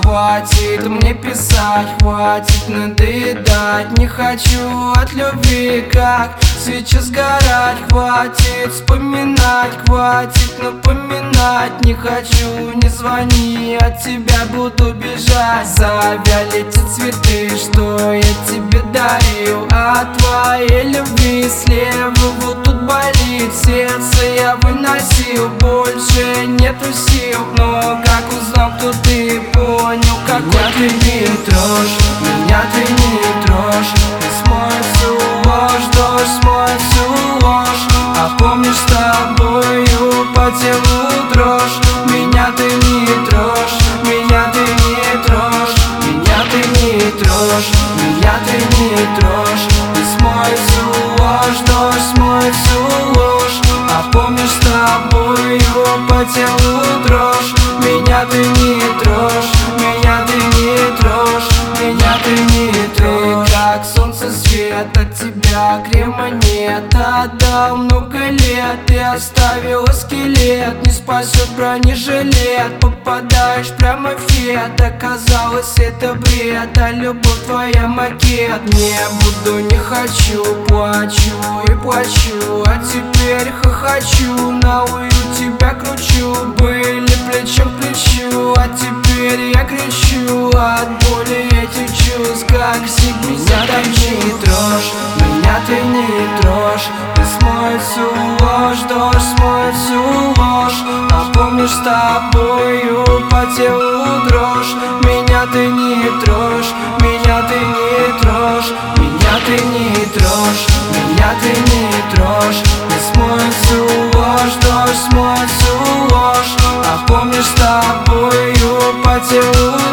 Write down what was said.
хватит мне писать, хватит надоедать. Не хочу от любви, как свечи сгорать. Хватит вспоминать, хватит напоминать. Не хочу, не звони, от тебя буду бежать. Завяли те цветы, что я тебе дарил. От твоей любви слева вот тут болит сердце, я выносил, больше нету сил. Но как узнал, кто ты, понял, какой ты не трожь. Меня ты не трожь. Ты смой всю ложь, дождь смой всю ложь. А помнишь, с тобою по телу дрожь. Меня ты не трожь, меня ты не трожь. Меня ты не трожь, меня ты не трожь. Ты смой всю ложь, дождь смой всю ложь. А помнишь, с тобою по телу дрожь. Меня ты не трожь, меня ты не трожь. Меня ты не трожь. Ты как солнце свет, от тебя крема нет. Отдал много лет и оставила скелет. Не спасет бронежилет, попадаешь прямо в хет. Оказалось, это бред, а любовь твоя макет. Не буду, не хочу, плачу и плачу. А теперь хохочу, на уют тебя кручу. Были плечом к плечу, а теперь я кричу от боли этих чувств, как всегда. Меня ты не трожь, меня ты не трожь. Ты смой всю ложь, дождь смой всю ложь. А помнишь, с тобою по телу дрожь. Меня ты не трожь, меня ты не трожь. Меня ты не трожь, меня ты не трожь. Ты смой всю ложь, дождь смой всю ложь. А помнишь, с тобою по телу